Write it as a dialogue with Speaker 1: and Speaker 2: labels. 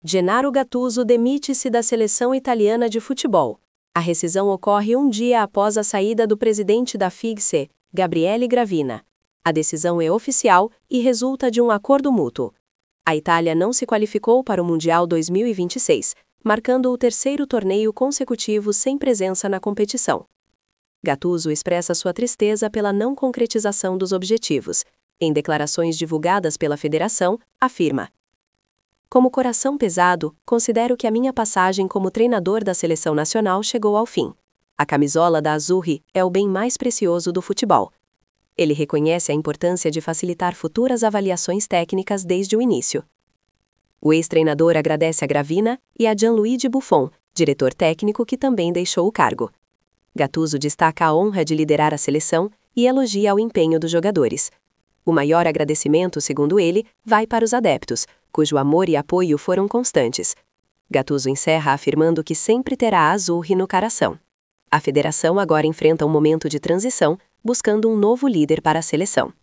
Speaker 1: Gennaro Gattuso demite-se da seleção italiana de futebol. A rescisão ocorre um dia após a saída do presidente da FIGC, Gabriele Gravina. A decisão é oficial e resulta de um acordo mútuo. A Itália não se qualificou para o Mundial 2026, marcando o terceiro torneio consecutivo sem presença na competição. Gattuso expressa sua tristeza pela não concretização dos objetivos. Em declarações divulgadas pela federação, afirma: "Como coração pesado, considero que a minha passagem como treinador da seleção nacional chegou ao fim. A camisola da Azzurri é o bem mais precioso do futebol." Ele reconhece a importância de facilitar futuras avaliações técnicas desde o início. O ex-treinador agradece a Gravina e a Gianluigi Buffon, diretor técnico que também deixou o cargo. Gattuso destaca a honra de liderar a seleção e elogia o empenho dos jogadores. O maior agradecimento, segundo ele, vai para os adeptos, cujo amor e apoio foram constantes. Gattuso encerra afirmando que sempre terá a Azzurri no coração. A federação agora enfrenta um momento de transição, buscando um novo líder para a seleção.